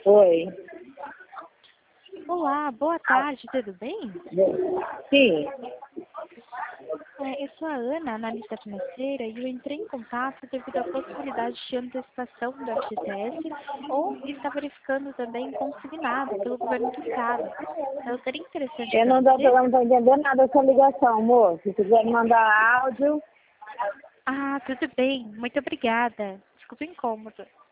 Oi. Olá, boa tarde, tudo bem? Sim. Eu sou a Ana, analista financeira, e eu entrei em contato devido à possibilidade de antecipação do FGTS ou está verificando também consignado pelo governo do estado. Então, seria interessante Eu para não você? estou entendendo nada dessa ligação, amor. Se quiser me mandar áudio. Ah, tudo bem, muito obrigada. Desculpa o incômodo.